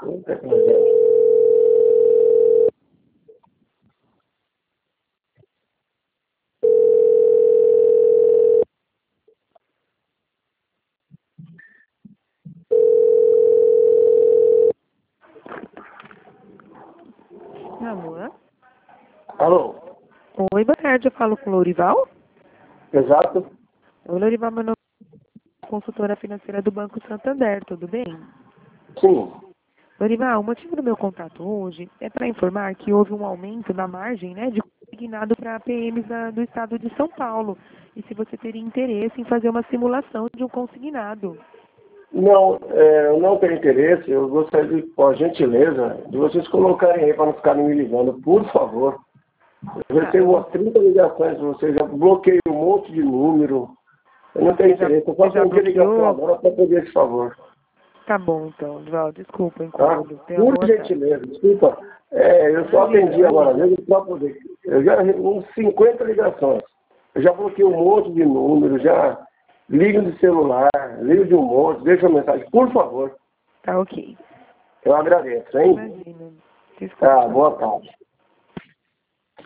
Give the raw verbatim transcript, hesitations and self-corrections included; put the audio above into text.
Puta que merda. Alô? Alô? Oi, boa tarde, eu falo com o Lourival. Exato? Oi, Lourival, meu nome é consultora financeira do Banco Santander, tudo bem? Sim. Lourival, o motivo do meu contato hoje é para informar que houve um aumento na margem, né, de consignado para P Ms da- do estado de São Paulo. E se você teria interesse em fazer uma simulação de um consignado. Não, é, eu não tenho interesse. Eu gostaria, de, por gentileza, de vocês colocarem aí para não ficarem me ligando, por favor. Eu Tá, eu recebo vou... umas trinta ligações de vocês, já bloqueei um monte de número. Eu não tenho Você já, interesse. Eu só você já atendi a ligação bloqueou? agora para pedir esse favor. Tá bom, então, Lourival, desculpa o Tá? incômodo. Tenha Por boa tarde. gentileza, desculpa. É, eu só Imagina, atendi agora imagina. mesmo para poder. Eu já recebi uns cinquenta ligações. Eu já bloqueei um monte de números, já ligo de celular, ligo de um monte, deixa uma mensagem, por favor. Tá ok. Eu agradeço, hein? Imagina. Tá, Desculpa. boa tarde.